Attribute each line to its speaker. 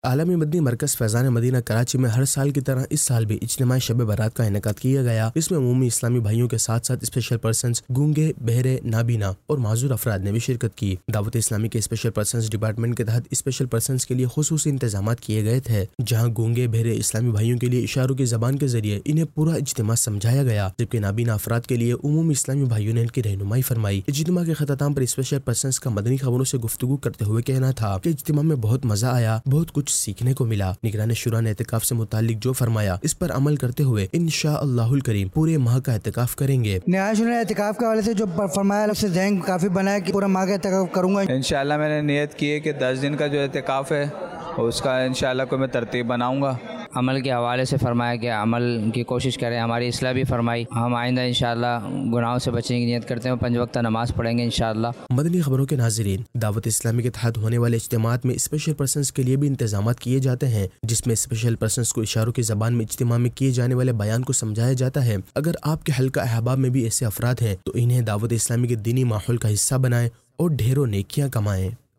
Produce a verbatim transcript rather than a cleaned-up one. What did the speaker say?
Speaker 1: عالمی مدنی مرکز فیضان مدینہ کراچی میں ہر سال کی طرح اس سال بھی اجتماعی شب برات کا انعقاد کیا گیا۔ اس میں عمومی اسلامی بھائیوں کے ساتھ ساتھ اسپیشل پرسنز، گونگے، بہرے، نابینا اور معذور افراد نے بھی شرکت کی۔ دعوت اسلامی کے اسپیشل پرسنز ڈپارٹمنٹ کے تحت اسپیشل پرسنز کے لیے خصوصی انتظامات کیے گئے تھے، جہاں گونگے بہرے اسلامی بھائیوں کے لیے اشاروں کی زبان کے ذریعے انہیں پورا اجتماع سمجھایا گیا، جبکہ نابینا افراد کے لیے عمومی اسلامی بھائیوں نے ان کی رہنمائی فرمائی۔ اجتماع کے اختتام پر اسپیشل پرسنز کا مدنی خبروں سے گفتگو کرتے ہوئے کہنا تھا کہ اجتماع میں بہت مزہ آیا، بہت کچھ سیکھنے کو ملا۔ نگران شورا نے اعتکاف سے متعلق جو فرمایا اس پر عمل کرتے ہوئے انشاءاللہ الکریم پورے ماہ کا اعتکاف کریں گے۔
Speaker 2: نگران شورا نے اعتکاف کے حوالے سے جو فرمایا اس سے ذہن کافی بنا ہے کہ پورا ماہ کا اعتکاف کروں گا۔
Speaker 3: انشاءاللہ میں نے نیت کی ہے کہ دس دن کا جو اعتکاف ہے اس کا انشاءاللہ کوئی میں ترتیب بناؤں گا۔
Speaker 4: عمل کے حوالے سے فرمایا کہ عمل کی کوشش کریں، ہماری اصلاح بھی فرمائی، ہم آئندہ انشاءاللہ گناہوں سے بچنے کی نیت کرتے ہیں، پنج وقتہ نماز پڑھیں گے انشاءاللہ۔
Speaker 1: مدنی خبروں کے ناظرین، دعوت اسلامی کے تحت ہونے والے اجتماعات میں اسپیشل پرسنز کے لیے بھی انتظامات کیے جاتے ہیں، جس میں اسپیشل پرسنز کو اشاروں کی زبان میں اجتماع میں کیے جانے والے بیان کو سمجھایا جاتا ہے۔ اگر آپ کے حلقہ احباب میں بھی ایسے افراد ہیں تو انہیں دعوت اسلامی کے دینی ماحول کا حصہ بنائیں اور ڈھیروں نیکیاں کمائیں۔